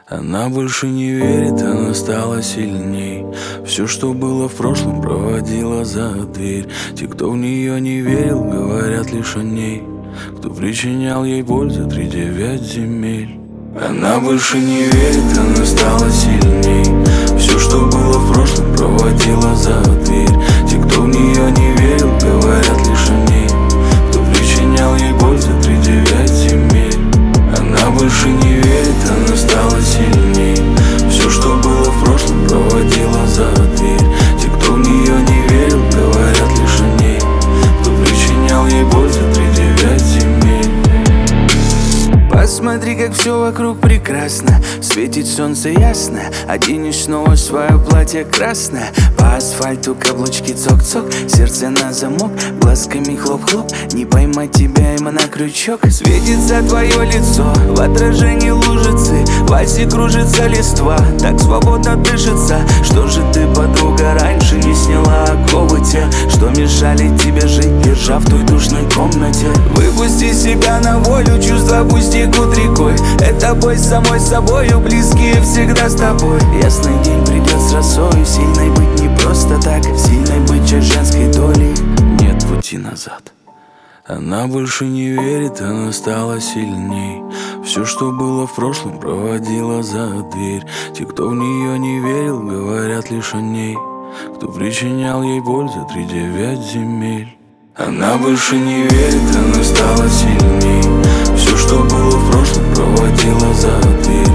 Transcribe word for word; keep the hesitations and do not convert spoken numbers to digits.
Она больше не верит, она стала сильней. Все, что было в прошлом, проводила за дверь. Те, кто в нее не верил, говорят лишь о ней. Кто причинял ей боль за три девять земель. Она больше не верит, она стала сильней. Все, что было в прошлом, проводила за дверь. Те, кто в нее не верил, говорят лишь о ней. Кто причинял ей боль за три девять земель. Она больше не верит, она стала сильней. Все, что было в прошлом, проводила за дверь. Те, кто в нее не верил, говорят лишь о ней. Кто причинял ей боль за три девять земель. Посмотри, как все вокруг прекрасно. Светит солнце ясно. Оденешь снова свое платье красное. По асфальту каблучки цок-цок. Сердце на замок, глазками хлоп-хлоп. Не поймать тебя им на крючок. Светится твое лицо, в отражении лужицы. В вальсе кружится листва, так свободно дышится. Что же ты, подруга, раньше не сняла оковы те, что мешали тебе жить, держа в той душной комнате? Выпусти себя на волю, чувства пусть текут рекой. Это бой с самой собою, близкие всегда с тобой. Ясный день придет с росой. Сильной быть не просто так, сильной быть часть женской доли. Нет пути назад. Она больше не верит, она стала сильней. Все, что было в прошлом, проводила за дверь. Те, кто в нее не верил, говорят лишь о ней. Кто причинял ей боль за три девять земель. Она больше не верит, она стала сильней. Все, что было в прошлом, проводила за дверь.